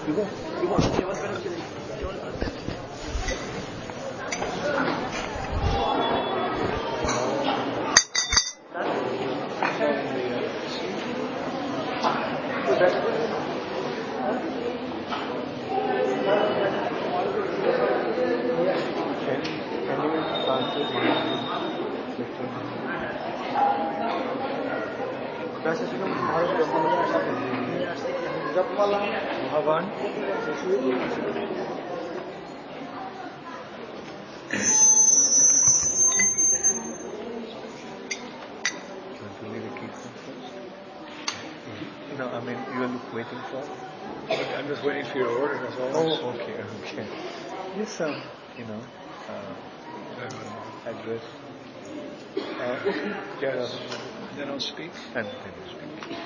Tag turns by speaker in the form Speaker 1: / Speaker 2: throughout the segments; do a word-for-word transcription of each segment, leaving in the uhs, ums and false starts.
Speaker 1: 이거 이거 वैसे जिसमें भारत जब वाला भगवान No, I mean, you are waiting for?
Speaker 2: I'm just waiting for your order, that's all.
Speaker 1: Oh, okay, okay. Yes, um, you know, uh, address. Uh, okay,
Speaker 2: yes. Then I'll speak.
Speaker 1: And then you speak.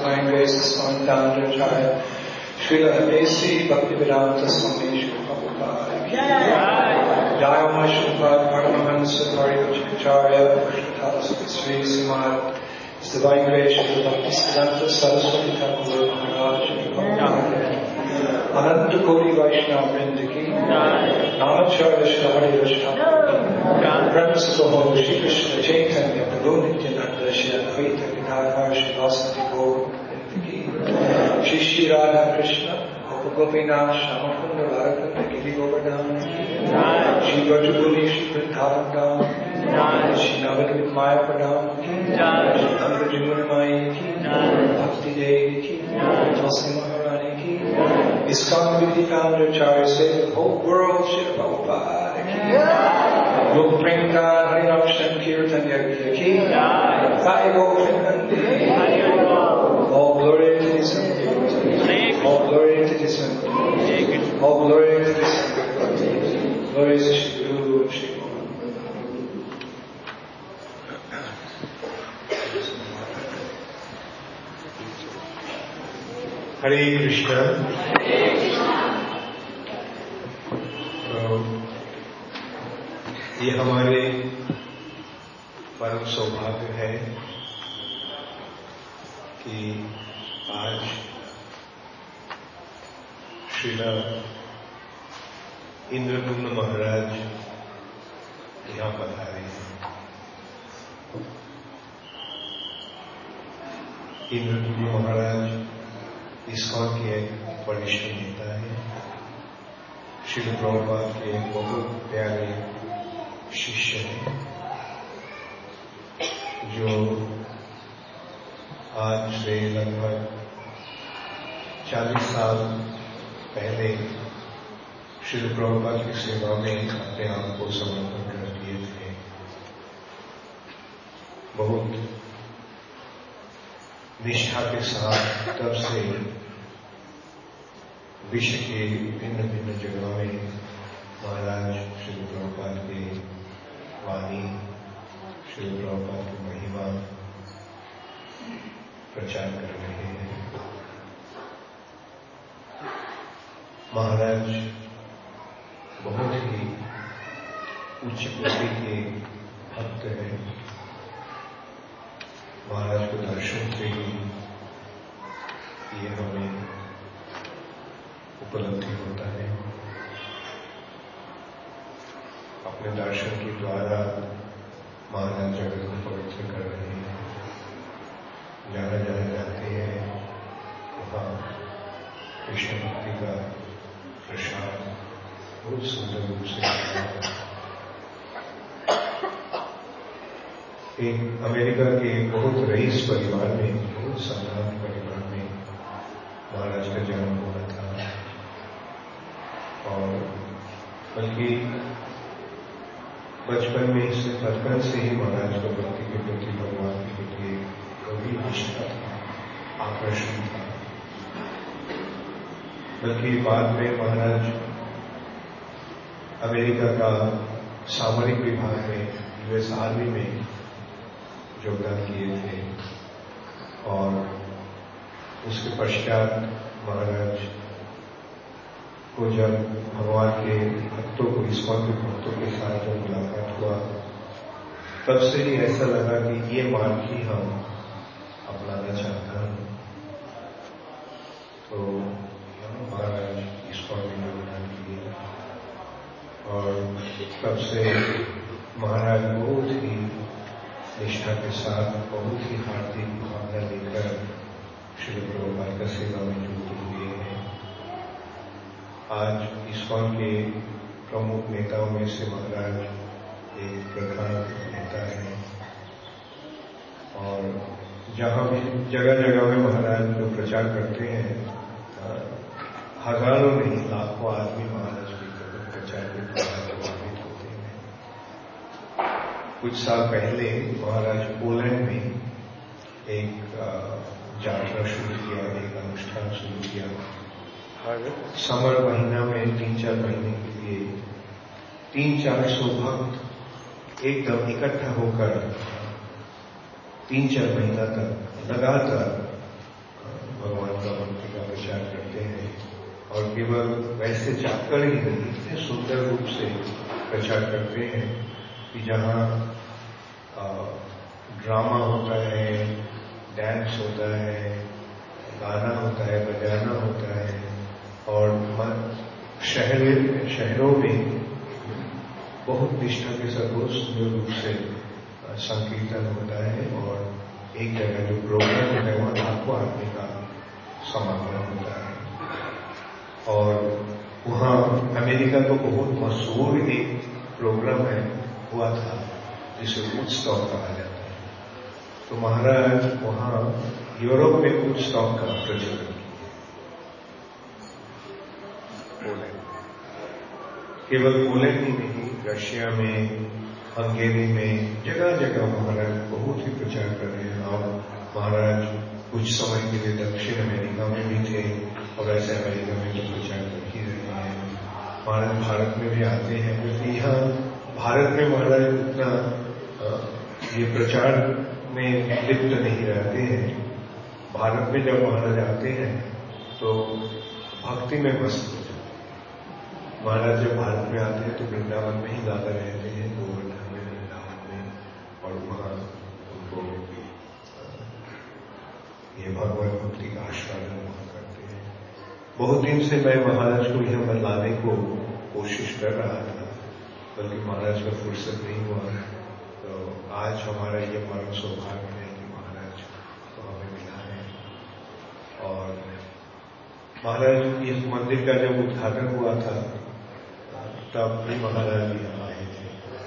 Speaker 2: Divine Grace ISKCON Founder Acharya Srila A C Bhaktivedanta Swami Srila Prabhupada ki Jai Om Srila Paramahansa Pariyocacharya Prashnathasa Sri Srimad His Divine Grace Srila Bhaktisiddhanta Saraswati Thakur Maharaj Ananta Koti Vaishnava Vrinda ki Namacharya Srila Hari Rashna Premises of Holy Shri Krishna Chaitanya Prabhu Nityananda Shri Advaita Gadadhar Shri Vasati Gaur Vrinda ki Shri Shri Radha Krishna Gopinath Shamakunda Radhakunda Giri Govardhan Shri Vrajabhumi Shri Vrindavan Shri Navadvip Maya Pradhan Shri Nanda Jumuna Mai ki Bhakti Devi ki Tulsi Maharani ki ISKCON Community Founder Acharya say the whole world Srila Prabhupada ki Lok Prinkan Harinam Sankirtan Yagya ki Sai Govinandi all glory to His name. All glory to His name. All glory to His name. Glory to Shri Guru and Shri Guru.
Speaker 3: Hare Krishna. तो ये हमारे परम सौभाग्य है कि आज श्रीला इंद्रदुम्न महाराज यहाँ पधारे हैं। इंद्रदुम्न महाराज ISKCON के एक वरिष्ठ नेता हैं, श्रील प्रभुपाद के एक बहुत प्यारे शिष्य हैं, जो आज से लगभग चालीस साल पहले श्रील प्रभुपाद की सेवा में अपने आप को समर्पण कर दिए थे। बहुत निष्ठा के साथ तब से विश्व के भिन्न भिन्न जगहों में महाराज श्रील प्रभुपाद के वाणी, श्रील प्रभुपाद की महिमा प्रचार कर रहे हैं। महाराज बहुत ही उच्च कोटि के भक्त हैं। महाराज को दर्शन से ही ये हमें उपलब्धि होता है। अपने दर्शन के द्वारा महाराज जगत को पवित्र कर रहे हैं। जहाँ जहाँ जाते हैं वहाँ कृष्ण भक्ति का प्रसार बहुत सुंदर रूप से होता है। एक अमेरिका के बहुत रईस परिवार में, बहुत साधारण परिवार में महाराज का जन्म हुआ था और बल्कि बचपन में से बचपन से ही महाराज को भक्ति के प्रति, भगवान के प्रति गंभीर निष्ठा था, आकर्षण था। बल्कि बाद में महाराज अमेरिका का सामरिक विभाग में, यूएस आर्मी में योगदान किए थे और उसके पश्चात महाराज को जब भगवान के भक्तों को, ISKCON के भक्तों के साथ जब मुलाकात हुआ, तब से ही ऐसा लगा कि ये मार्ग ही हम अपनाना चाहता हूं। तो महाराज ISKCON में योगदान किए और तब से महाराज बहुत ही निष्ठा के साथ, बहुत ही हार्दिक भावना लेकर श्री प्रभुपाद का सेवा में जुटे हुए हैं। आज ISKCON के प्रमुख नेताओं में से महाराज एक प्रधान नेता है और जहां भी जगह जगह में महाराज जो प्रचार करते हैं, हजारों नहीं लाखों आदमी महाराज के प्रचार के द्वारा प्रभावित होते हैं। कुछ साल पहले महाराज पोलैंड में एक यात्रा शुरू किया, एक अनुष्ठान शुरू किया। हर समर महीना में तीन चार महीने के लिए तीन चार सौ भक्त एकदम इकट्ठा होकर तीन चार महीना तक लगातार और केवल वैसे जाकर ही नहीं, इतने सुंदर रूप से प्रचार करते हैं कि जहाँ ड्रामा होता है, डांस होता है, गाना होता है, बजाना होता है, और शहर शहरों में बहुत निष्ठा के साथ बहुत सुंदर रूप से संकीर्तन होता है, और एक जगह जो प्रोग्राम होता है वहाँ लाखों आदमी का समागम होता है। और वहाँ अमेरिका को बहुत मशहूर एक प्रोग्राम है हुआ था जिसे वुडस्टॉक कहा जाता है। तो महाराज वहाँ यूरोप में वुडस्टॉक का प्रचलन पोलैंड, केवल पोलैंड ही नहीं, रशिया में, हंगेरी में, जगह जगह महाराज बहुत ही प्रचार कर रहे हैं। और महाराज कुछ समय के लिए दक्षिण अमेरिका में भी थे और ऐसे अमेरिका में जो प्रचार कर ही रहे हैं। महाराज भारत में भी आते हैं, क्योंकि यहाँ भारत में महाराज उतना ये प्रचार में लिप्त नहीं रहते हैं। भारत में जब महाराज आते हैं तो भक्ति में मस्त हो जाते हैं। महाराज जब भारत में आते हैं तो वृंदावन में ही ज्यादा रहते हैं, गोवर्धन में, वृंदावन में, और वहाँ उनको ये भगवत भक्ति का आस्वादन वहाँ करते हैं। बहुत दिन से मैं महाराज को यह बतलाने को कोशिश कर रहा था, बल्कि महाराज का फुर्सत नहीं हुआ। तो आज हमारा ये परम सौभाग्य है कि महाराज को हमें मिला है। और महाराज इस मंदिर का जब उद्घाटन हुआ था तब भी महाराज यहाँ आए थे।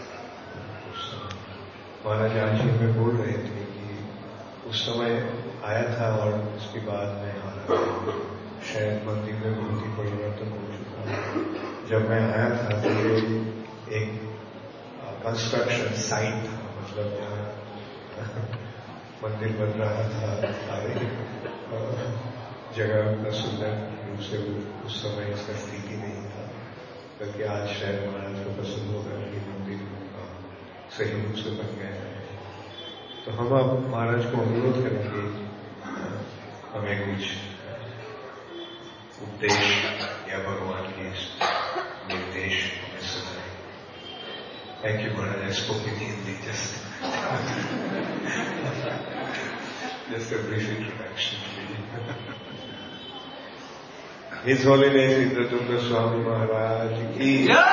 Speaker 3: महाराज आज ही में बोल रहे थे कि उस समय आया था और उसके बाद मैं आ रहा था। शायद मंदिर में बहुत ही परिवर्तन हो चुका है। जब मैं आया था तो ये एक कंस्ट्रक्शन साइट था, मतलब जहाँ मंदिर बन रहा था, सारे जगह उतना सुंदर रूप से उस समय इसका स्थिति नहीं था। बल्कि आज शायद महाराज को पसंद होगा कि मंदिर सही रूप से बन गया है। तो हम अब महाराज को अनुरोध करेंगे हमें कुछ उपदेश या भगवान के निर्देश हमें सुनाए। Thank you Maharaj, I spoke in Hindi just just a brief introduction. His holiness Indradyumna Swami Maharaj की,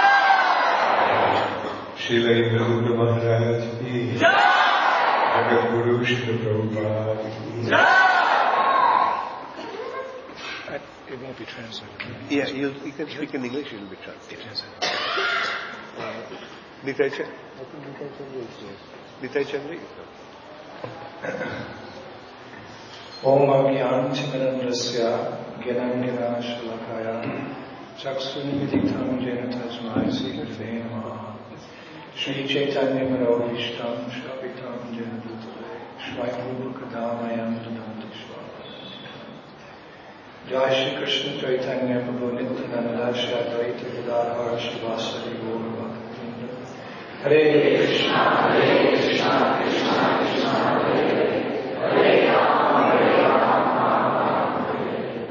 Speaker 3: श्रील इंद्रदुम्न महाराज की, जगत गुरु श्री प्रभुपाद की।
Speaker 1: It won't be translated.
Speaker 3: Yeah, you, you can speak in English, it will be translated. Nitai Chandra? I think Nitai Chandra is here. Nitai Chandra is here.
Speaker 2: Om Agyantimirandasya Gyananjanashalakaya Chaksunimidiktam Jena Tajmai Sri Namaha Shri Chaitanya Manovishtam Shapitam Jena Dutale Shvaipurukadamayam Dudanti Jai Shri Krishna Chaitanya Prabhu Nityananda Shri Advaita Gadadhar Shivasari Gaur Bhaktivinoda Hare Krishna Hare Krishna Krishna Krishna Hare Hare Hare Rama Hare Rama Hare.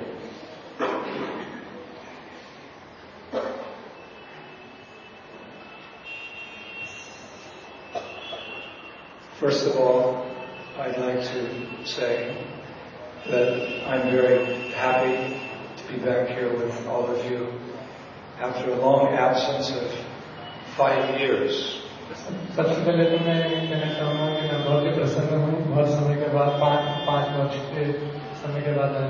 Speaker 2: First of all, I'd like to say that I'm very happy to be back here with all of you after a long absence of five years.
Speaker 4: सबसे पहले तो मैं कहना चाहूँगा कि मैं बहुत ही प्रसन्न हूँ, बहुत समय के बाद, पाँच पाँच वर्ष के समय के बाद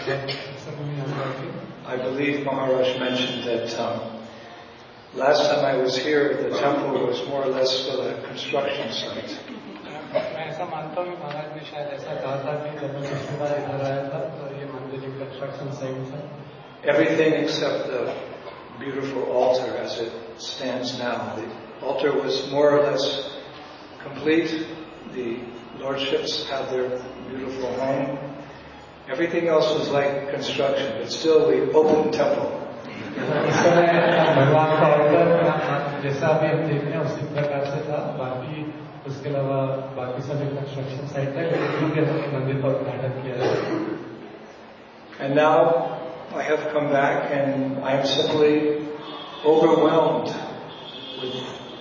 Speaker 2: I believe Maharaj mentioned that um, last time I was here, the temple was more or less still a construction site.
Speaker 4: मैं ऐसा मानता हूँ कि महाराज ने शायद ऐसा कहा था कि जब मैं पिछली बार इधर आया था तो ये मंदिर एक कंस्ट्रक्शन साइट था.
Speaker 2: Everything except the beautiful altar as it stands now. The altar was more or less complete. The lordships had their beautiful home. Everything else was like construction, but still the open temple.
Speaker 4: इस समय भगवान का order जैसा भी हम देखते हैं उसी प्रकार से था. बाकी उसके अलावा बाकी सभी कंस्ट्रक्शन साइट है, लेकिन मंदिर का उद्घाटन किया है.
Speaker 2: And now I have come back and I am simply overwhelmed with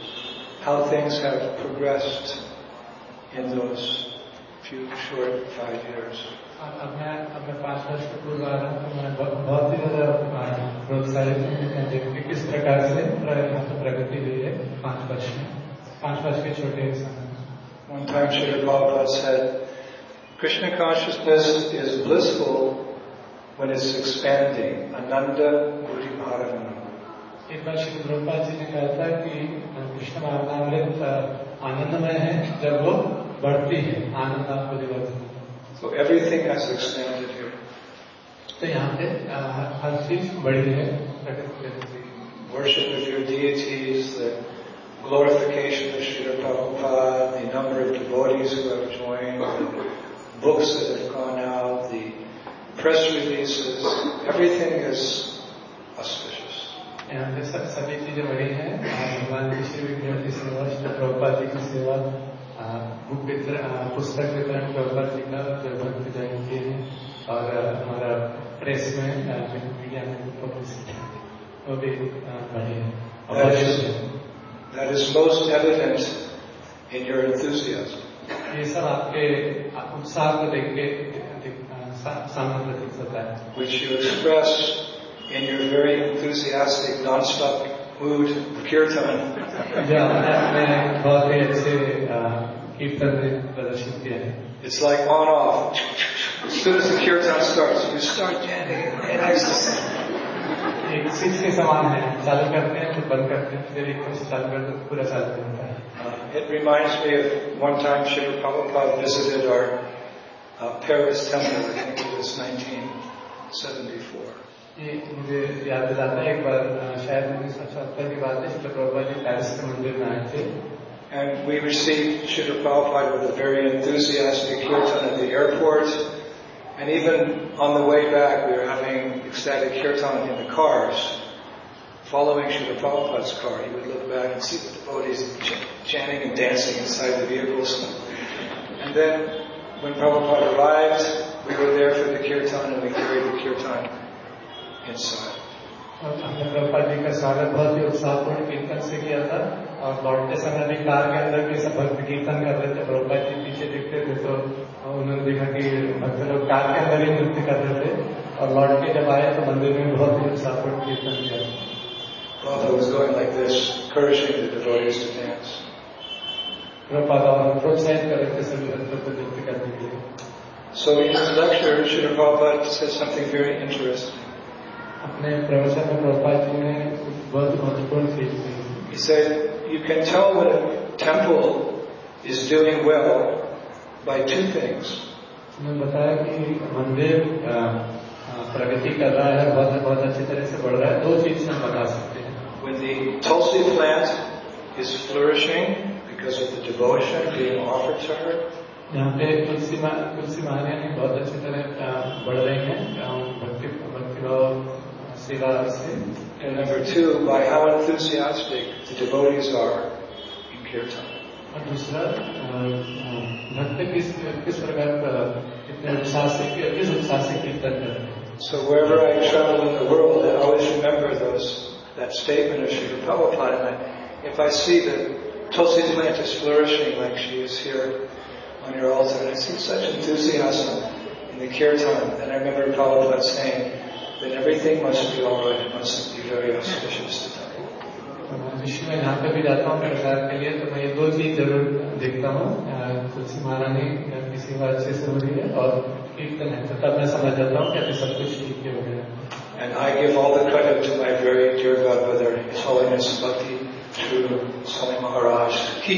Speaker 2: how things have progressed in those few short five years.
Speaker 4: अब मैं अब मैं पाँच वर्ष के पूर्व आ रहा हूँ तो मैं बहुत ही ज़्यादा प्रोत्साहित हूँ देखते किस प्रकार से यहाँ पर प्रगति हुई है पाँच वर्ष में पाँच वर्ष के छोटे समय.
Speaker 2: One time Srila Prabhupada said, Krishna consciousness is blissful when it's expanding. Ananda Buddhi Bharanam.
Speaker 4: एक बार श्री प्रभुपाद जी ने कहा था कि कृष्ण भावनामृत आनंदमय है जब वो बढ़ती है आनंद आपको दिवस.
Speaker 2: So everything has expanded here.
Speaker 4: तो यहाँ पे हर चीज बड़ी है प्रगति.
Speaker 2: Worship of your deities, the glorification of Srila Prabhupada, the number of devotees who have joined, the books that have gone out, the press releases, everything is auspicious.
Speaker 4: यहाँ पे सब सभी चीजें बड़ी हैं. भगवान की श्री विग्रह की सेवा, श्री प्रभुपाद जी की सेवा, बुक वितरण, पुस्तक वितरण प्रभुपाद जी का जो भक्त जयंती है और हमारा प्रेस में मीडिया में पब्लिसिटी वो भी बड़ी है.
Speaker 2: That is most evident in your enthusiasm.
Speaker 4: ये सब आपके उत्साह को देख के सामने प्रतीत होता है.
Speaker 2: Which you express in your very enthusiastic, non-stop mood of kirtan.
Speaker 4: जो आपने अपने बहुत ही अच्छे कीर्तन में प्रदर्शित किया है.
Speaker 2: It's like on off. As soon as the kirtan starts, you start chanting in ecstasy.
Speaker 4: एक स्विच के समान है. चालू करते हैं फिर बंद करते हैं फिर एक से चालू करते हैं पूरा चालू करता है.
Speaker 2: It reminds me of one time Srila Prabhupada visited our uh, Paris temple. I think it was nineteen seventy-four.
Speaker 4: ये मुझे याद दिलाता है एक बार शायद उन्नीस सौ सत्तर की बात है. श्री प्रभुपाद जी पेरिस के मंदिर में आए थे.
Speaker 2: And we received Srila Prabhupada with a very enthusiastic kirtan at the airport. And even on the way back, we were having ecstatic kirtan in the cars, following Srila Prabhupada's car. He would look back and see the devotees ch- chanting and dancing inside the vehicles. And then, when Prabhupada arrived, we were there for the kirtan and we carried the kirtan inside.
Speaker 4: हमने प्रभुपाद जी का स्वागत बहुत ही उत्साहपूर्ण कीर्तन से किया था और लौटते समय भी कार के अंदर भी सब भक्त कीर्तन कर रहे थे. प्रभुपाद जी पीछे दिखते थे तो उन्होंने देखा कि भक्त लोग कार के अंदर ही नृत्य कर रहे थे और लौट के जब आए तो मंदिर में बहुत ही उत्साहपूर्ण कीर्तन किया.
Speaker 2: Prabhupada was going like this, encouraging the devotees to dance.
Speaker 4: Prabhupada और प्रोत्साहित कर रहे थे सभी भक्तों को नृत्य करने के लिए.
Speaker 2: So in his lecture, Srila Prabhupada said something very interesting.
Speaker 4: अपने प्रवचन में प्रभुपाद जी ने बहुत महत्वपूर्ण चीज कही.
Speaker 2: He said, you can tell when a temple is doing well by two things.
Speaker 4: उन्होंने बताया कि मंदिर प्रगति कर रहा है, बहुत बहुत अच्छी तरह से बढ़ रहा है. दो चीज से हम बता सकते हैं.
Speaker 2: When the tulsi plant is flourishing because of the devotion being offered to her.
Speaker 4: यहाँ पे तुलसी तुलसी महारानी बहुत अच्छी तरह बढ़ रही हैं भक्ति भक्ति भाव सेवा से.
Speaker 2: And number two, by how enthusiastic the devotees are in kirtan.
Speaker 4: और दूसरा भक्त किस किस प्रकार कितने उत्साह से किस उत्साह से कीर्तन कर रहे हैं.
Speaker 2: So wherever I travel in the world, I always remember those that statement of Srila Prabhupada. And if I see that tulsi plant is flourishing like she is here on your altar, and I see such enthusiasm in the kirtan, and I remember Prabhupada saying that everything must be all right, it must be very auspicious to them.
Speaker 4: विश्व में जहाँ पे भी जाता हूँ प्रचार के लिए तो मैं ये दो चीज जरूर देखता हूँ. तुलसी महारानी की सेवा अच्छे से हो रही है और कीर्तन है तो तब मैं समझ जाता हूँ कि अभी सब कुछ ठीक हो गया.
Speaker 2: And I give all the credit to my very dear godbrother, His Holiness Bhakti True Swami Maharaj Ki.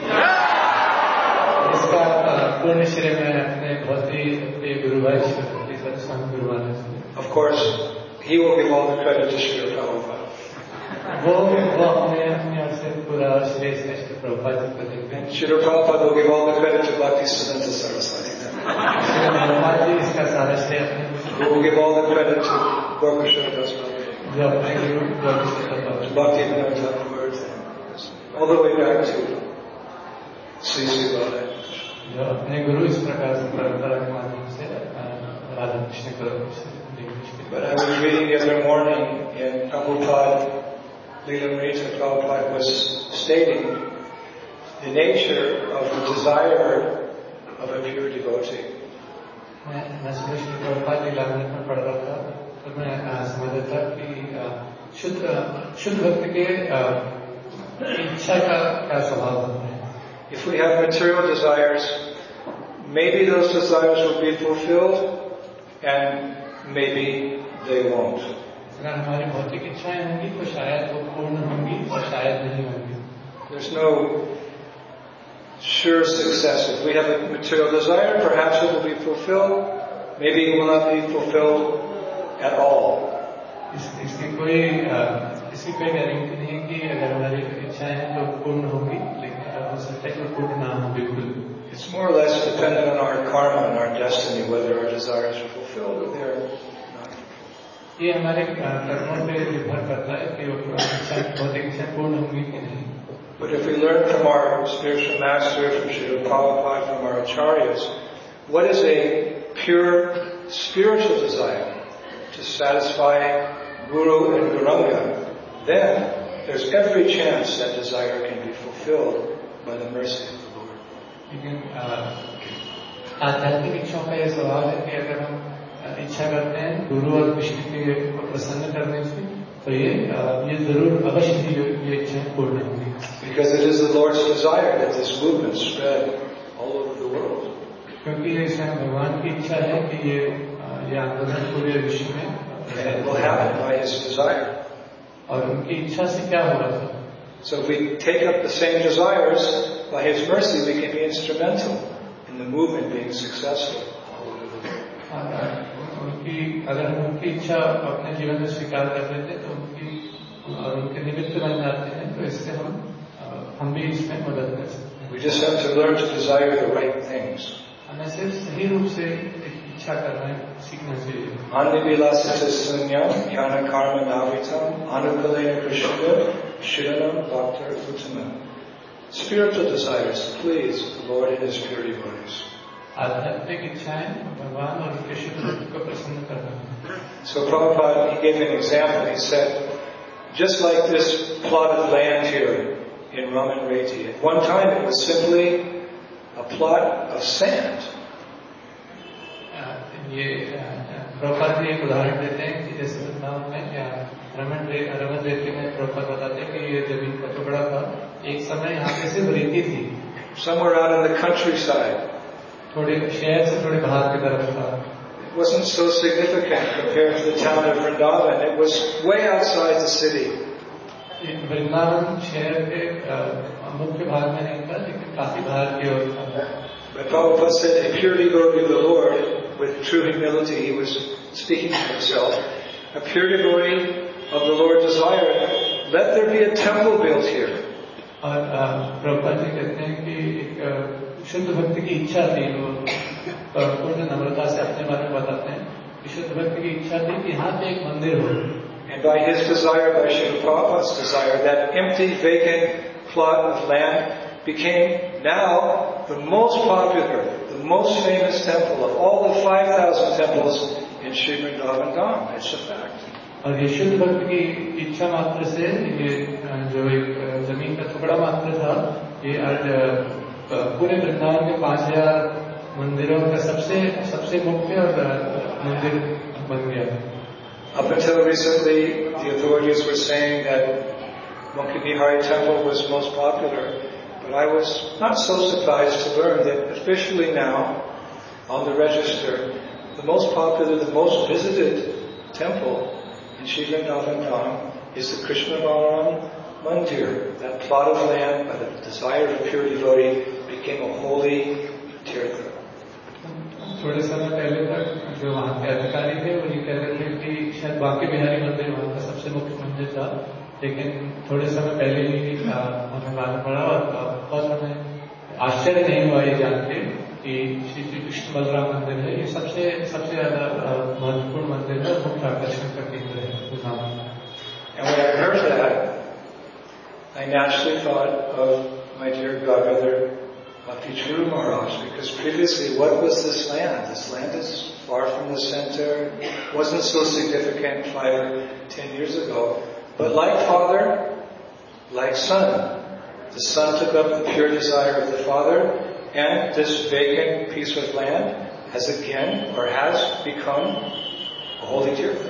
Speaker 4: इसका पूर्ण श्रेय मैं अपने बहुत ही प्रिय गुरु भाई Shri Swami Guru Maharaj.
Speaker 2: Of course, he will give all the credit to Srila Prabhupada.
Speaker 4: वो वो अपने अपनी ओर से पूरा श्रेय श्री प्रभुपाद जी को देते हैं.
Speaker 2: Srila Prabhupada will give all the credit to Bhakti Siddhanta Saraswati.
Speaker 4: Shri Prabhupada ji इसका सारा श्रेय अपने
Speaker 2: Who will give all the credit to Gorkashara Das Bhakti.
Speaker 4: जो अपने गुरु
Speaker 2: To Bhakti Vinod Thakur, all the way back to Sri Sri Radha.
Speaker 4: जो अपने गुरु इस प्रकार से परंपरा के माध्यम से राधा कृष्ण को
Speaker 2: But I was reading the other morning in Prabhupada, Leelamrita, Prabhupada was stating the nature of the desire of a pure devotee.
Speaker 4: मैं सुबह श्री प्रभुपाद लीलामृत में पढ़ रहा था तो मैं समझ रहा था कि शुद्ध शुद्ध भक्त के इच्छा का क्या स्वभाव होता है.
Speaker 2: If we have material desires, maybe those desires will be fulfilled and maybe they won't.
Speaker 4: अगर हमारी भौतिक इच्छाएं होंगी तो शायद वो पूर्ण होंगी और शायद नहीं होंगी.
Speaker 2: There's no sure success. If we have a material desire, perhaps it will be fulfilled. Maybe it will not be fulfilled at all.
Speaker 4: इस, इसकी कोई इसकी कोई गारंटी नहीं है कि अगर हमारी इच्छाएं हैं तो पूर्ण होंगी, लेकिन हो सकता है कि पूर्ण ना हो बिल्कुल.
Speaker 2: It's more or less dependent on our karma and our destiny, whether our desires are fulfilled or they're not.
Speaker 4: ये हमारे कर्मों पे निर्भर करता है कि वो भौतिक इच्छाएं पूर्ण होंगी कि नहीं.
Speaker 2: But if we learn from our spiritual master, from Srila Prabhupada, from our acharyas, what is a pure spiritual desire to satisfy Guru and Gauranga, then there's every chance that desire can be fulfilled by the mercy of the Lord.
Speaker 4: लेकिन आध्यात्मिक इच्छाओं का यह सवाल है कि अगर हम इच्छा करते हैं गुरु और विष्णु के को प्रसन्न करने से तो ये ये जरूर अवश्य ही ये इच्छाएं पूर्ण होंगी.
Speaker 2: Because it is the Lord's desire that this movement spread all over the world.
Speaker 4: क्योंकि ये भगवान की इच्छा है कि ये ये आंदोलन पूरे विश्व में.
Speaker 2: And it will happen by His desire.
Speaker 4: और उनकी इच्छा से क्या होगा?
Speaker 2: So if we take up the same desires, by His mercy we can be instrumental in the movement being successful all over the world.
Speaker 4: उनकी अगर हम उनकी इच्छा अपने जीवन में स्वीकार कर लेते हैं तो उनकी और उनके निमित्त बन जाते हैं तो इससे हम हम भी इसमें मदद कर सकते हैं.
Speaker 2: We just have to learn to desire the right things.
Speaker 4: हमें सिर्फ सही रूप से इच्छा करना सीखना चाहिए.
Speaker 2: Anivilasita sunyam jnana karma navitam anukalena krishna shiranam bhakta uttamam. Spiritual desires to please the Lord and His pure devotees.
Speaker 4: आध्यात्मिक इच्छाएं भगवान और उनके शुद्ध भक्त को प्रसन्न करना.
Speaker 2: So Prabhupada, he gave an example. He said, just like this plot of land here in Raman Reti, at one time it was simply a plot of sand.
Speaker 4: ये प्रभुपाद जी एक उदाहरण देते हैं कि जैसे वृंदावन में या रमन रे रमन रेती में प्रभुपाद बताते हैं कि ये जमीन का टुकड़ा था. एक समय यहाँ पे सिर्फ रेती थी.
Speaker 2: Somewhere out in the countryside.
Speaker 4: थोड़े शहर से थोड़े बाहर की तरफ था.
Speaker 2: It wasn't so significant compared to the town of Vrindavan. It was way outside the city.
Speaker 4: Vrindavan शहर के मुख्य भाग में नहीं था, लेकिन काफी बाहर की ओर था.
Speaker 2: But Prabhupada said, a pure devotee of the Lord, with true humility, he was speaking to himself. A pure devotee of the Lord desired, let there be a temple built here.
Speaker 4: और प्रभुपाद जी कहते हैं कि एक शुद्ध भक्ति की इच्छा थी. वो पूर्ण नम्रता से अपने बारे में बताते हैं कि शुद्ध भक्ति की इच्छा थी कि यहाँ पे एक मंदिर हो.
Speaker 2: And by his desire, by Srila Prabhupada's desire, that empty, vacant plot of land became now the most popular, the most famous temple of all the five thousand temples in Sri Vrindavan Dham. It's a fact.
Speaker 4: और ये शुद्ध भक्ति की इच्छा मात्र से ये जो एक जमीन का टुकड़ा मात्र था, ये आज पूरे वृंदावन के पांच हजार मंदिरों का सबसे सबसे मुख्य मंदिर बन गया.
Speaker 2: Up until recently, the authorities were saying that Mukti Bihari Temple was most popular, but I was not so surprised to learn that officially now, on the register, the most popular, the most visited temple in Sri Vrindavan Dham is the Krishna Balaram Mandir. That plot of land, by the desire of a pure devotee, became a holy tirtha.
Speaker 4: थोड़े समय पहले तक जो वहाँ के अधिकारी थे वो ये कह रहे थे कि शायद बांके बिहारी मंदिर वहाँ का सबसे मुख्य मंदिर था, लेकिन थोड़े समय पहले ही हमें मालूम पड़ा और बहुत हमें आश्चर्य नहीं हुआ ये जान के कि श्री श्री कृष्ण बलराम मंदिर है. ये सबसे सबसे ज्यादा महत्वपूर्ण मंदिर है, मुख्य आकर्षण का केंद्र है.
Speaker 2: And when I heard that, I naturally thought of my dear godbrother Bhakti Churu Maharaj, because previously, what was this land? This land is far from the center, wasn't so significant five or ten years ago. But like Father, like Son, the Son took up the pure desire of the Father, and this vacant piece of land has again, or has become, a holy tirtha.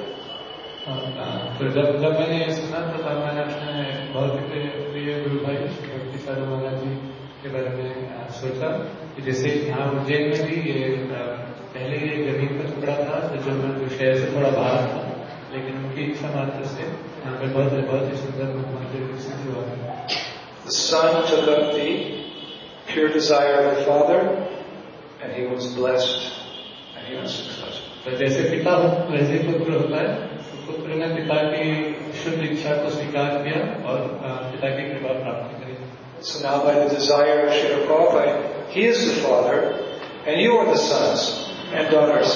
Speaker 4: तो जब जब मैंने ये सुना तो तब मैंने अपने बहुत ही प्रिय गुरु भाई भक्ति साधु महाराज जी के बारे में सोचा कि जैसे यहाँ उज्जैन में भी ये पहले ये जमीन का टुकड़ा था जो जो शहर से थोड़ा बाहर था, लेकिन उनकी इच्छा मात्र से यहाँ पे बहुत बहुत ही सुंदर मंदिर विकसित हुआ है.
Speaker 2: The Son took up the pure desire of the Father, and he was blessed, and he was successful.
Speaker 4: तो जैसे पिता वैसे पुत्र होता है, पुत्र ने पिता की शुद्ध इच्छा को स्वीकार किया और पिता की कृपा प्राप्त करी.
Speaker 2: So now by the desire of Srila Prabhupada, he is the Father, and you are the sons and daughters.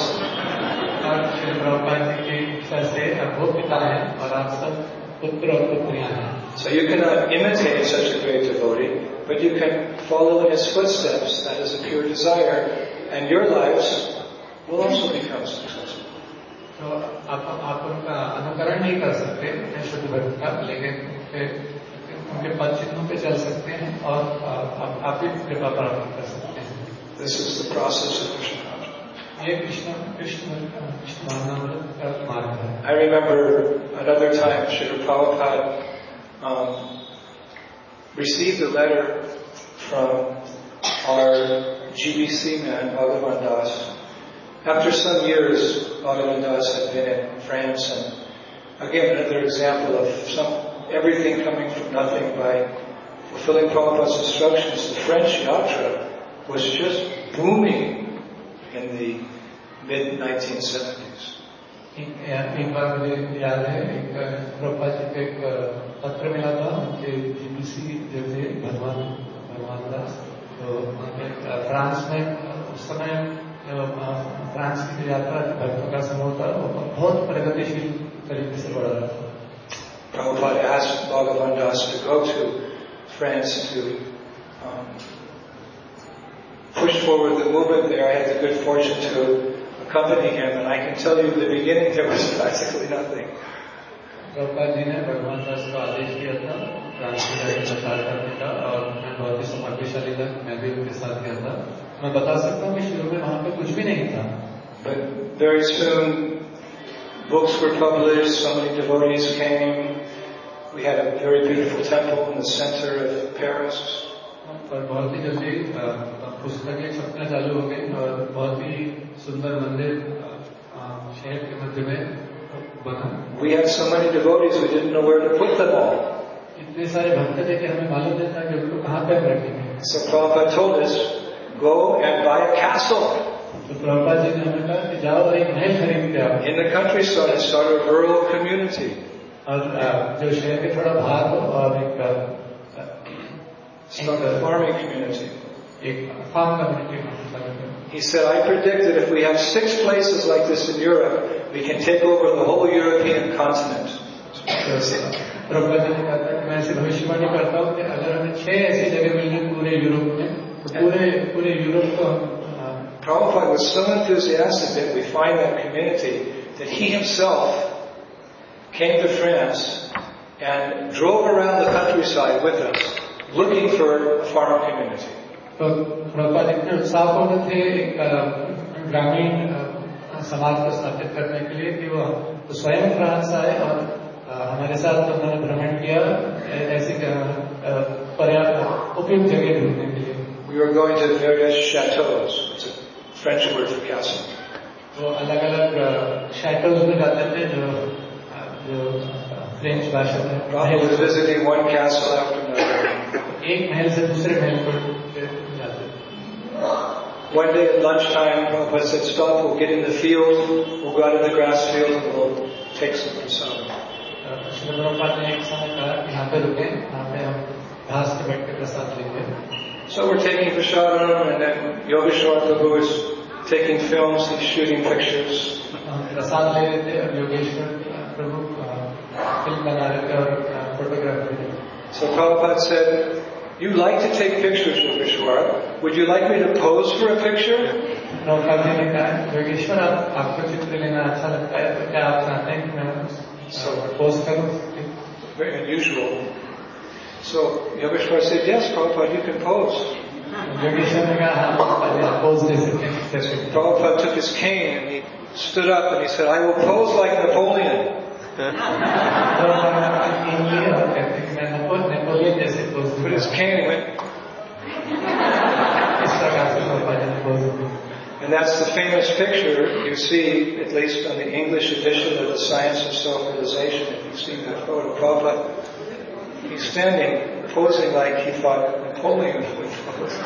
Speaker 4: और श्री प्रभुपाद जी की इच्छा से अब वो पिता है और आप सब पुत्र और पुत्रियां हैं.
Speaker 2: So you cannot imitate such a great devotee, but you can follow in his footsteps. That is a pure desire, and your lives will also become successful.
Speaker 4: तो आप आप उनका अनुकरण नहीं कर सकते शुद्ध भक्त का, लेकिन उनके पद चिन्हों पे चल सकते हैं और आप आप भी कृपा प्राप्त कर सकते हैं.
Speaker 2: This is the process of Krishna consciousness.
Speaker 4: ये कृष्ण कृष्ण कृष्ण भावनामृत का मार्ग है.
Speaker 2: I remember another time Srila Prabhupada um, received a letter from our G B C man, Bhagavan Das. After some years, Bhagavan Das had been in France, and again another example of some everything coming from nothing by fulfilling Prabhupada's instructions. The French yatra was just booming in the mid nineteen seventies.
Speaker 4: एक बार मुझे याद है एक प्रभुपाद जी को एक पत्र मिला था उनके जीबीसी जो थे भगवान भगवान दास, तो फ्रांस में उस समय फ्रांस की यात्रा भक्तों का समूह था, वो बहुत प्रगतिशील तरीके से बढ़ रहा था.
Speaker 2: Prabhupada asked Bhagavan Das to go to France to um, push forward the movement there. I had the good fortune to accompany him, and I can tell you in the beginning there was practically nothing.
Speaker 4: Prabhupada ji ने भगवान दास को आदेश दिया था France में जाकर प्रचार करने का, और मैं बहुत ही समर्पितशाली था, मैं भी उनके साथ गया था. मैं बता सकता हूँ कि शुरू में वहाँ पे कुछ भी नहीं था.
Speaker 2: But very soon books were published, so many devotees came. We had a very beautiful temple in the center of Paris.
Speaker 4: और बहुत ही जल्दी पुस्तकें छपना चालू हो गई और बहुत ही सुंदर मंदिर शहर के मध्य में बना.
Speaker 2: We had so many devotees we didn't know where to put them all.
Speaker 4: इतने सारे भक्त थे कि हमें मालूम नहीं था कि उनको कहाँ पे रखेंगे.
Speaker 2: So Prabhupada told us, go and buy a castle.
Speaker 4: तो प्रभुपाद जी ने हमें कहा कि जाओ और एक महल खरीद के आओ.
Speaker 2: In the countryside and start a rural community.
Speaker 4: और जो शहर के थोड़ा बाहर हो और एक
Speaker 2: Start a farming community.
Speaker 4: एक farm community.
Speaker 2: He said, I predict that if we have six places like this in Europe, we can take over the whole European continent.
Speaker 4: Prabhupada ji ने कहा था कि मैं ऐसी भविष्यवाणी करता हूँ कि अगर हमें छह ऐसी जगह मिल गई पूरे यूरोप में, तो पूरे पूरे यूरोप को हम.
Speaker 2: Prabhupada was so enthusiastic that we find that community that he himself came to France and drove around the countryside with us, looking for a farm community.
Speaker 4: तो प्रभुपाद इतने उत्साहपूर्ण थे एक ग्रामीण समाज को स्थापित करने के लिए कि वो तो स्वयं फ्रांस आए और हमारे साथ उन्होंने भ्रमण किया ऐसी पर्याप्त उपयुक्त जगह ढूंढने के लिए.
Speaker 2: We were going to various chateaux. It's a French word for castle.
Speaker 4: वो अलग अलग शैटोज में जाते थे जो जो फ्रेंच भाषा में.
Speaker 2: Prabhupada was visiting one castle after another.
Speaker 4: एक महल से दूसरे महल पर जाते थे.
Speaker 2: One day at lunchtime, Prabhupada said, stop, we'll get in the field, we'll go out in the grass field and we'll take some prasadam.
Speaker 4: Shri Prabhupada ने एक समय कहा कि यहाँ पे रुके, यहाँ पे हम घास पे बैठ के प्रसाद लेंगे.
Speaker 2: So we're taking prasadam, and then Yogeshwar Prabhu is taking films, he's shooting pictures.
Speaker 4: प्रसाद ले रहे थे और योगेश्वर प्रभु फिल्म बना रहे थे और photography.
Speaker 2: So Prabhupada said, you like to take pictures, Yogeshwar. Would you like me to pose for a picture?
Speaker 4: Prabhupada ji ने कहा योगेश्वर आप आपको चित्र लेना अच्छा लगता है तो क्या आप चाहते हैं कि मैं पोस्ट करूं?
Speaker 2: Very unusual. So Yogeshwar said, yes, Prabhupada, you can pose.
Speaker 4: Yogeshwar ने कहा हाँ प्रभुपाद जी आप पोज दे सकते हैं.
Speaker 2: Prabhupada took his cane and he stood up and he said, I will pose like Napoleon. But his cane went. And that's the famous picture you see, at least on the English edition of the Science of Self-Realization. If you've seen that photo, Prabhupada, he's standing, posing like he thought Napoleon would pose.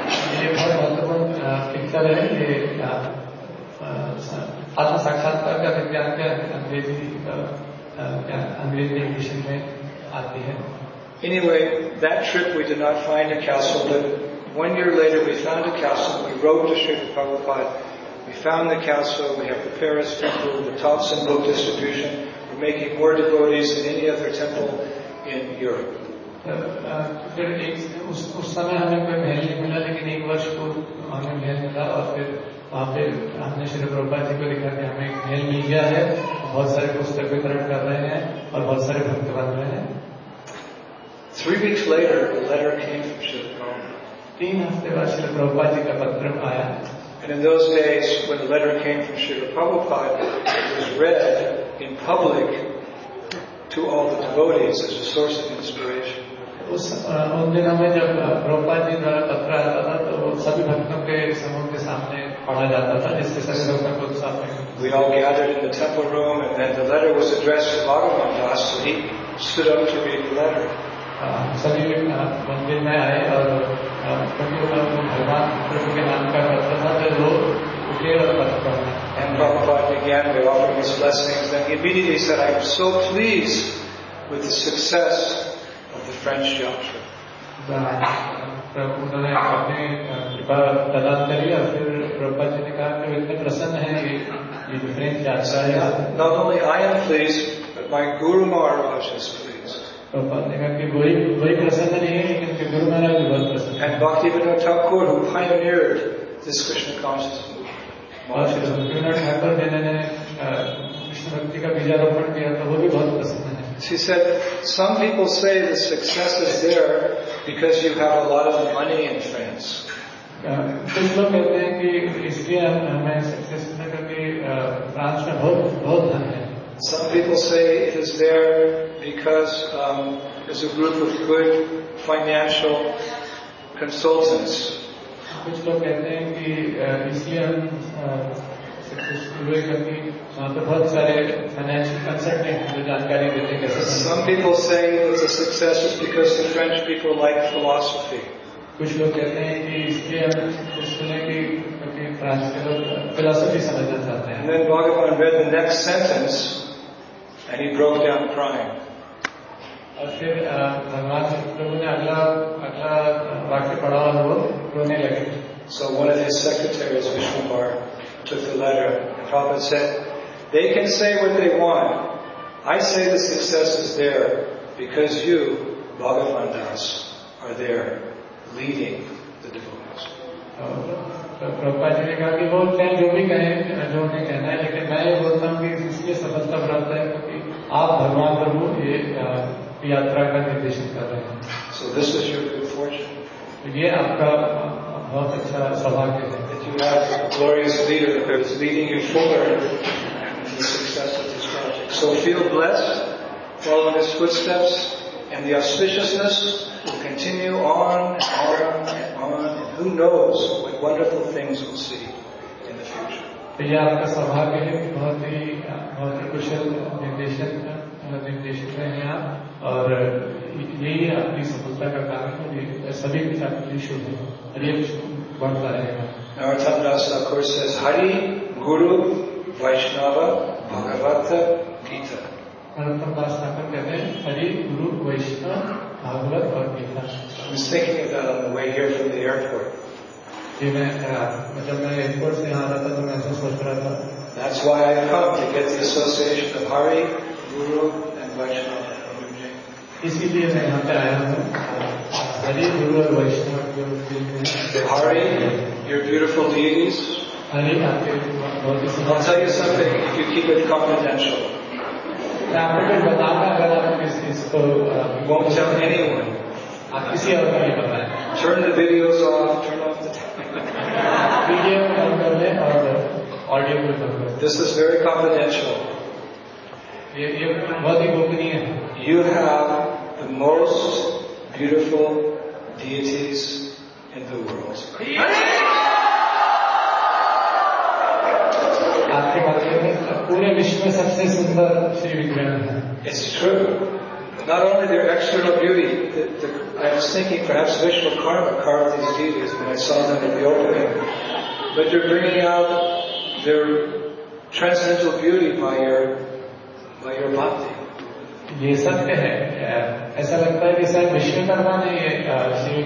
Speaker 4: आत्म साक्षात्कार का विज्ञान के अंग्रेजी अंग्रेजी addition में आती है.
Speaker 2: Anyway, that trip we did not find a castle, but one year later we found a castle. We wrote to Srila Prabhupada. We found the castle. We have the Paris temple, the Thompson book distribution. We're making more devotees than any other temple in Europe.
Speaker 4: फिर एक उस उस समय हमें कोई महल नहीं मिला, लेकिन एक वर्ष पूर्व हमें महल मिला और फिर वहाँ पे हमने श्री प्रभुपाद जी को लिखा कि हमें एक महल मिल गया है, बहुत सारे पुस्तक वितरण कर रहे हैं और बहुत सारे भक्त बन रहे हैं.
Speaker 2: Three weeks later, a letter came from Srila Prabhupada.
Speaker 4: तीन हफ्ते बाद श्री प्रभुपाद जी का पत्र आया.
Speaker 2: And in those days, when the letter came from Srila Prabhupada, it was read in public to all the devotees as a source of inspiration.
Speaker 4: उस उन दिनों में जब प्रभुपाद जी द्वारा पत्र आता था तो वो सभी भक्तों के समूह के सामने पढ़ा जाता था, जिससे सभी भक्तों को उत्साह मिला.
Speaker 2: We all gathered in the temple room, and then the letter was addressed to Bhagavan Das, so he stood up to read the letter.
Speaker 4: सभी मंदिर में आए और भगवान प्रभु के नाम का पत्र था तो वो उठे और पत्र पढ़ा.
Speaker 2: And Prabhupada began by offering his blessings. Then he immediately said, I am so pleased with the success of the French yatra.
Speaker 4: उन्होंने अपने कृपा प्रदान करी और फिर प्रभुपाद जी ने कहा कि इतने प्रसन्न हैं ये ये जो फ्रेंच यात्रा है.
Speaker 2: Not only I am pleased, but my Guru Maharaj is pleased.
Speaker 4: Prabhupada ने कहा कि वही वही प्रसन्न नहीं है, लेकिन उनके गुरु महाराज भी बहुत प्रसन्न हैं.
Speaker 2: And Bhaktivinoda Thakur, who pioneered this Krishna consciousness movement.
Speaker 4: और श्री भक्तिविनोद ठाकुर जिन्होंने कृष्ण भक्ति का बीजारोपण किया तो वो भी बहुत प्रसन्न है.
Speaker 2: She said, some people say the success is there because you have a lot of money in France.
Speaker 4: कुछ लोग कहते हैं कि इसलिए हमें सक्सेस मिला क्योंकि फ्रांस में बहुत बहुत धन है.
Speaker 2: Some people say it is there because um, there's a group of good financial consultants.
Speaker 4: कुछ लोग कहते हैं कि इसलिए हम सक्सेसफुल हुए क्योंकि वहाँ पे बहुत सारे फाइनेंशियल कंसल्टेंट जो जानकारी देते हैं कैसे.
Speaker 2: Some people say that the success is because the French people like philosophy.
Speaker 4: कुछ लोग कहते हैं कि इसलिए हम सक्सेसफुल हैं कि क्योंकि फ्रांस के लोग फिलॉसफी समझना चाहते हैं.
Speaker 2: And then Bhagavan read the next sentence and he broke down crying.
Speaker 4: और फिर भगवान प्रभु ने अगला अगला वाक्य पढ़ा और वो रोने लगे.
Speaker 2: So one of his secretaries, Vishnubar, took the letter and Prabhupada said, they can say what they want. I say the success is there because you, Bhagavan Das, are there leading the devotees.
Speaker 4: Prabhupada ji ने कहा कि वो चाहे जो भी कहें जो उन्हें कहना है, लेकिन मैं ये बोलता हूँ कि इसलिए सफलता प्राप्त है क्योंकि आप भगवान प्रभु ये यात्रा का निर्देशन कर रहे हैं.
Speaker 2: So this is your good fortune.
Speaker 4: ये आपका बहुत अच्छा सौभाग्य है.
Speaker 2: That you have a glorious leader who is leading you forward in the success of this project. So feel blessed, follow his footsteps, and the auspiciousness will continue on and on and on, and who knows what wonderful things we'll see in the future.
Speaker 4: तो ये आपका सौभाग्य है कि बहुत ही बहुत ही कुशल निर्देशन निर्देशक हैं आप और यही आपकी सफलता का कारण है. सभी कुछ आपके लिए शुभ है और ये बढ़ता रहेगा.
Speaker 2: Narottam Das Thakur says, Hari, Guru, Vaishnava, Bhagavata, Gita.
Speaker 4: Narottam Das Thakur कहते हैं हरि, गुरु, वैष्णव, भागवत और Gita.
Speaker 2: I was thinking of that on the way here from the airport.
Speaker 4: ये मैं जब मैं एयरपोर्ट से यहाँ आ रहा था तो मैं ऐसा सोच रहा था.
Speaker 2: That's why I come, to get the association of Hari, Guru, and Vaishnava.
Speaker 4: इसीलिए मैं यहाँ पे आया हूँ. हरि, गुरु और वैष्णव जो
Speaker 2: Hari, your beautiful deities. I'll tell you something if you keep it confidential. You won't tell anyone. Turn the videos off, turn off the audio. This is very confidential. You have the most beautiful deities in the world. It's true. Not only their external beauty, the, the, I was thinking perhaps Vishwakarma carved these deities when I saw them at the opening, but you're bringing out their transcendental beauty by your, by your bhakti.
Speaker 4: ये सत्य है. ऐसा लगता है कि शायद विश्वकर्मा ने ये शिव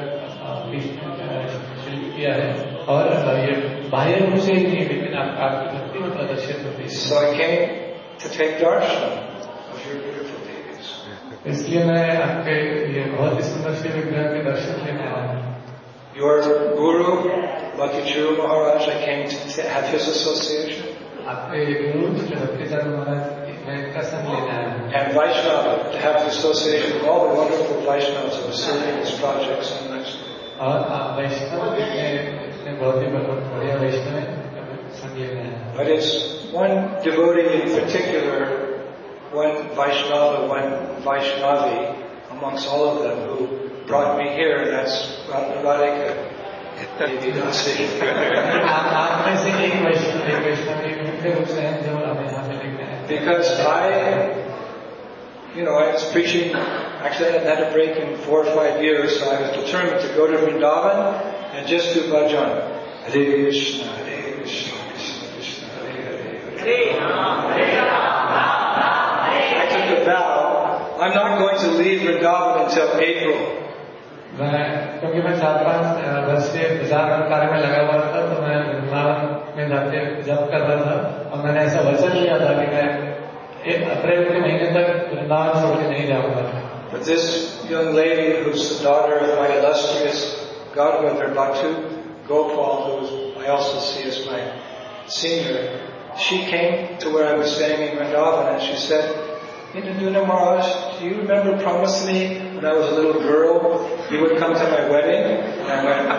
Speaker 4: शिल्प किया है और ये बाह्य रूप से ही नहीं लेकिन आपकी भक्ति में प्रदर्शित होती है.
Speaker 2: So I came to take darshan of your beautiful deities.
Speaker 4: इसलिए मैं आपके ये बहुत ही सुंदर शिव विग्रह के दर्शन लेने आया हूँ.
Speaker 2: Your guru, Bhakti Churu Maharaj, I came to have his association.
Speaker 4: आपके गुरु श्री भक्ति चरण महाराज मैं इनका संग लेने आया हूँ.
Speaker 2: And Vaishnava, to have the association with all the wonderful Vaishnavas who are serving these projects in Mexico.
Speaker 4: और वैष्णव इतने इतने बहुत ही बढ़िया वैष्णव हैं संग लेने आया हूँ.
Speaker 2: But it's one devotee in particular, one Vaishnava, one Vaishnavi, amongst all of them who brought me here, that's Radhika Devi Dasi. Because I, you know, I was preaching, actually I hadn't had a break in four or five years, so I was determined to go to Vrindavan and just do bhajan. Hare Krishna, Hare Krishna, Krishna Krishna, Hare Hare, Hare Hare. I took a vow, I'm not going to leave Vrindavan until April.
Speaker 4: मैं क्योंकि मैं चार पांच वर्ष से प्रचार कार्य में लगा हुआ था तो मैं वृंदावन में जाके जप कर रहा था और मैंने ऐसा वचन लिया था कि मैं एक अप्रैल के महीने तक वृंदावन छोड़ के नहीं जाऊंगा.
Speaker 2: But this young lady, who's the daughter of my illustrious godmother Bhaktu Gopal, who I also see as my senior, she came to where I was staying in Vrindavan and she said, Indraduna Maharaj, do you remember promising me when I was a little girl you would come to my wedding? And I went,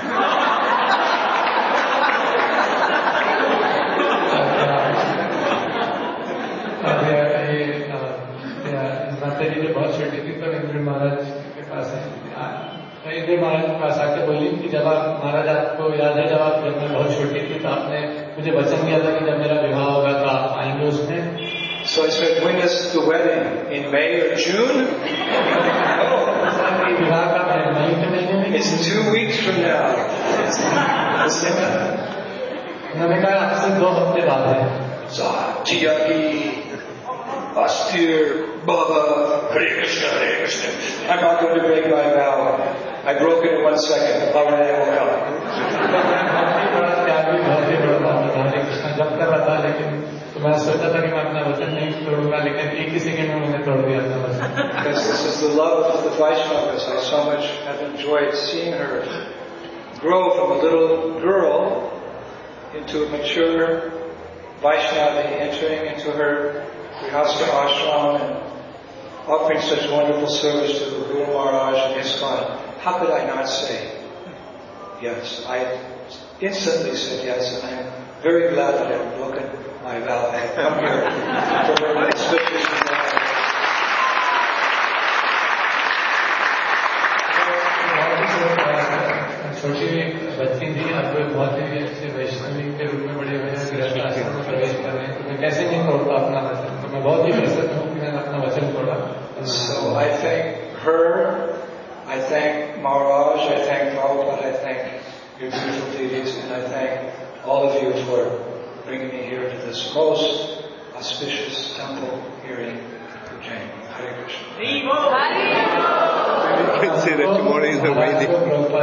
Speaker 4: माता जी जब बहुत छोटी थी तब इंद्र महाराज के पास आई. इंद्र महाराज के पास आके बोली कि जब आप महाराज आपको याद है जब आप जब मैं बहुत छोटी थी तो आपने मुझे वचन दिया था कि जब मेरा विवाह होगा तो आप आएंगे उसमें.
Speaker 2: So I said, when is the wedding? In May or June? No. It's two weeks from now. Satyaji, Astir, Baba, Hare Krishna, Hare Krishna. I'm not going to break my vow. I broke it in one second. Baba will come. मैं सोचा था कि मैं अपना वचन नहीं तोड़ूंगा लेकिन एक ही सेकंड में मैंने तोड़ दिया अपना वचन. Because this is the love of the Vaishnavas. I so much have enjoyed seeing her grow from a little girl into a mature Vaishnavi, entering into her Grihastha ashram and offering such wonderful service to the Guru Maharaj and ISKCON. How could I not say yes? I instantly said yes, and I'm very glad that I've broken my vow. I have come here for her auspicious vow. छोटी बच्ची थी अब बहुत ही अच्छे वैष्णवी के रूप में बड़े हुए हैं गृहस्थ आश्रम में प्रवेश कर रहे हैं तो मैं कैसे नहीं तोड़ता अपना वचन. तो मैं बहुत ही प्रसन्न हूँ कि मैंने अपना वचन तोड़ा. So I thank her, I thank Maharaj, I thank Prabhupada, I thank your beautiful deities, and I thank all of you for bringing me here to this most auspicious temple here in Ujjain. Hare Krishna.
Speaker 3: You can say that tomorrow is a wedding.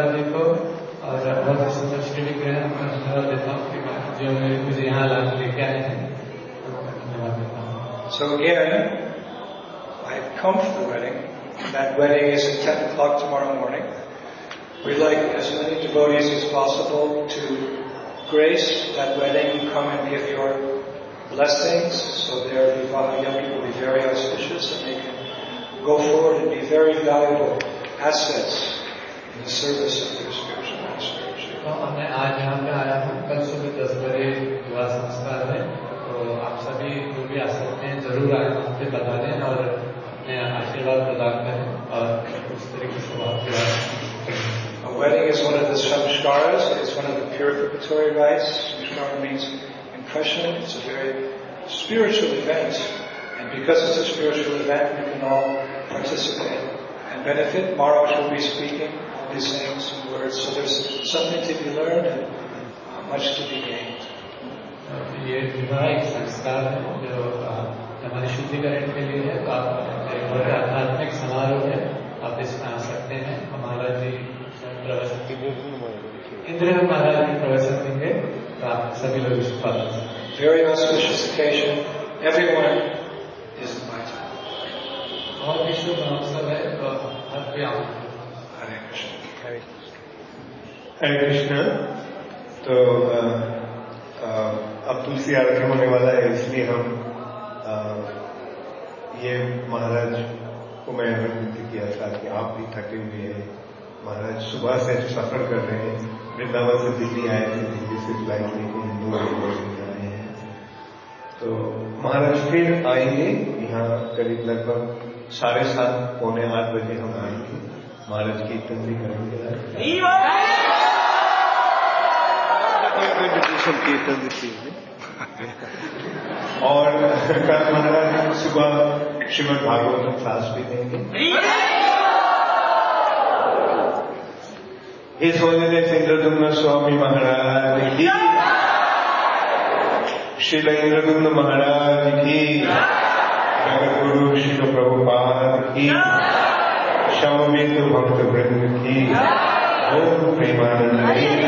Speaker 2: So again, I've come for the wedding. That wedding is at ten o'clock tomorrow morning. We'd like as many devotees as possible to grace that wedding, you come and give your blessings. So their Vivaha Yami will be very auspicious and they can go forward and be very valuable assets in the service of their spiritual master.
Speaker 4: तो मैं आज यहाँ पे आया हूँ, कल सुबह दस बजे विवाह संस्कार है, तो आप सभी जो भी आ सकते हैं जरूर आए, वहाँ पे बता दें और अपने आशीर्वाद प्रदान करें और उस तरीके से वहाँ पे
Speaker 2: A wedding is one of the samskaras, it's one of the purificatory rites. Samskara means impression, it's a very spiritual event, and because it's a spiritual event, we can all participate and benefit. Maharaj will be speaking, will be saying some words, so there's something to be learned and uh, much to be gained.
Speaker 4: ये विवाह एक संस्कार है जो हमारे शुद्धिकरण के लिए है, तो आप बहुत आध्यात्मिक समारोह है, आप इसमें आ सकते हैं. हमारा जी प्रवचन इंद्र महाराज जी प्रवचन देंगे, तो आप सभी लोग इसको पालन करें.
Speaker 2: Very auspicious occasion, everyone is invited.
Speaker 4: बहुत ही शुभ अवसर है, तो हर कोई आमंत्रित.
Speaker 2: Hare Krishna.
Speaker 3: हरे कृष्ण. तो आ, आ, अब तुलसी आरती होने वाला है, इसलिए हम आ, ये महाराज को मैं विनती किया था कि आप भी थके हुए हैं. महाराज सुबह से सफर कर रहे हैं, वृंदावन से दिल्ली आए थे, दिल्ली से फ्लाइट लेके इंदौर आए हैं. तो महाराज फिर आएंगे यहाँ करीब लगभग साढ़े सात पौने आठ बजे हम आएंगे. महाराज कीर्तन भी करेंगे कीर्तन भी और कल महाराज सुबह श्रीमद् भागवतम क्लास भी देंगे. इस होलिनेस इंद्रदुम्न स्वामी महाराज की, श्रील इंद्रदुम्न महाराज की, जगत गुरु श्रील प्रभुपाद की, शवमित भक्त वृंद की. ओम प्रेमानंद.